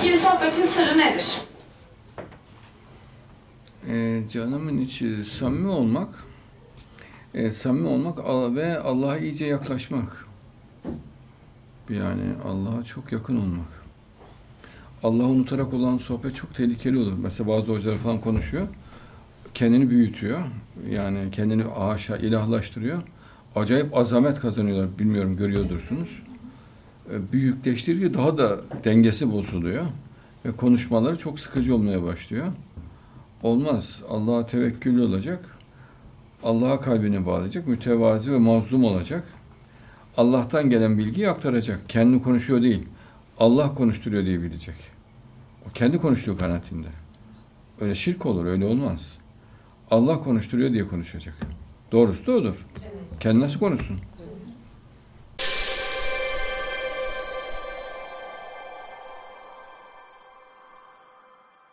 İkili sohbetin sırrı nedir? Canımın içi samimi olmak, ve Allah'a iyice yaklaşmak. Yani Allah'a çok yakın olmak. Allah'ı unutarak olan sohbet çok tehlikeli olur. Mesela bazı hocalar falan konuşuyor, kendini büyütüyor. Yani kendini haşa ilahlaştırıyor. Acayip azamet kazanıyorlar. Bilmiyorum, görüyordursunuz. Büyükleştiriyor, daha da dengesi bozuluyor. Ve konuşmaları çok sıkıcı olmaya başlıyor. Olmaz. Allah'a tevekküllü olacak. Allah'a kalbini bağlayacak. Mütevazi ve mazlum olacak. Allah'tan gelen bilgiyi aktaracak. Kendi konuşuyor değil. Allah konuşturuyor diye bilecek. O kendi konuştuğu kanaatinde. Öyle şirk olur, öyle olmaz. Allah konuşturuyor diye konuşacak. Doğrusu da odur. Evet. Kendi nasıl konuşsun?